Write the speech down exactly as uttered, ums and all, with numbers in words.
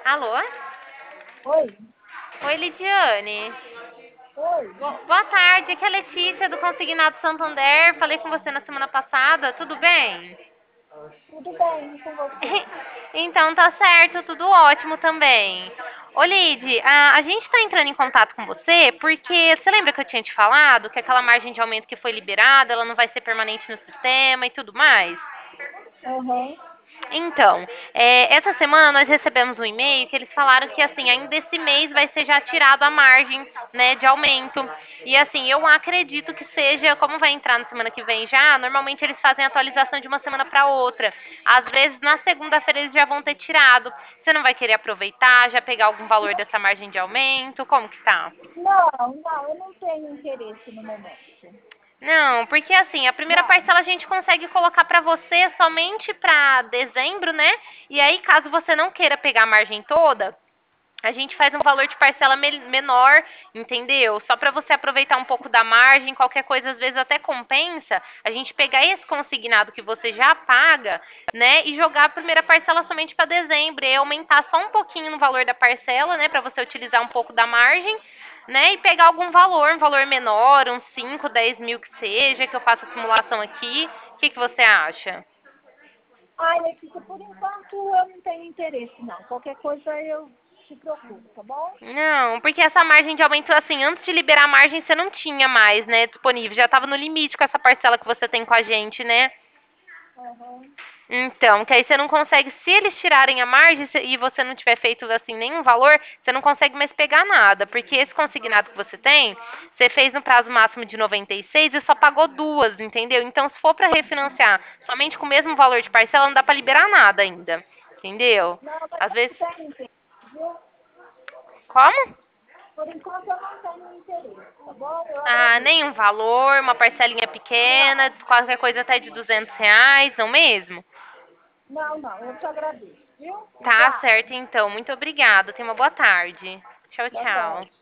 Alô? Oi, Oi, Lidiane. oi, Bo- Boa tarde, aqui é a Letícia do Consignado Santander. Falei com você na semana passada, tudo bem? tudo bem com você? Então tá certo, tudo ótimo também. Ô Lid, a, a gente tá entrando em contato com você porque você lembra que eu tinha te falado que aquela margem de aumento que foi liberada, ela não vai ser permanente no sistema e tudo mais? Aham, Então, é, essa semana nós recebemos um e-mail que eles falaram que assim, ainda esse mês vai ser já tirado a margem, né, de aumento. E assim, eu acredito que seja, como vai entrar na semana que vem já, normalmente eles fazem atualização de uma semana para outra. Às vezes na segunda-feira eles já vão ter tirado. Você não vai querer aproveitar, já pegar algum valor dessa margem de aumento? Como que tá? Não, não, eu não tenho interesse no momento. Não, porque assim, a primeira Não, parcela a gente consegue colocar para você somente para dezembro, né? E aí, caso você não queira pegar a margem toda, a gente faz um valor de parcela me- menor, entendeu? Só para você aproveitar um pouco da margem, qualquer coisa às vezes até compensa a gente pegar esse consignado que você já paga, né, e jogar a primeira parcela somente para dezembro e aumentar só um pouquinho no valor da parcela, né, para você utilizar um pouco da margem, né, e pegar algum valor, um valor menor, uns cinco, dez mil que seja, que eu faça a simulação aqui. O que, que você acha? ai, Letícia, por enquanto eu não tenho interesse, não. Qualquer coisa eu te procuro, tá bom? Não, porque essa margem de aumento, assim, antes de liberar a margem, você não tinha mais, né, disponível. Já estava no limite com essa parcela que você tem com a gente, né? Aham. Então, que aí você não consegue, se eles tirarem a margem se- e você não tiver feito, assim, nenhum valor, você não consegue mais pegar nada. Porque esse consignado que você tem, você fez no prazo máximo de noventa e seis e só pagou duas, entendeu? Então, se for para refinanciar somente com o mesmo valor de parcela, não dá para liberar nada ainda, entendeu? Não, mas Às eu vezes... não tenho interesse, viu? Como? Por enquanto eu não tenho interesse, tá bom? Eu Ah, agradeço. nenhum valor, uma parcelinha pequena, Não, qualquer coisa até de duzentos reais, não mesmo? não, não, eu te agradeço, viu? Tá Obrigada. certo, então. Muito obrigada. Tenha uma boa tarde. Tchau, Boa tchau. tarde.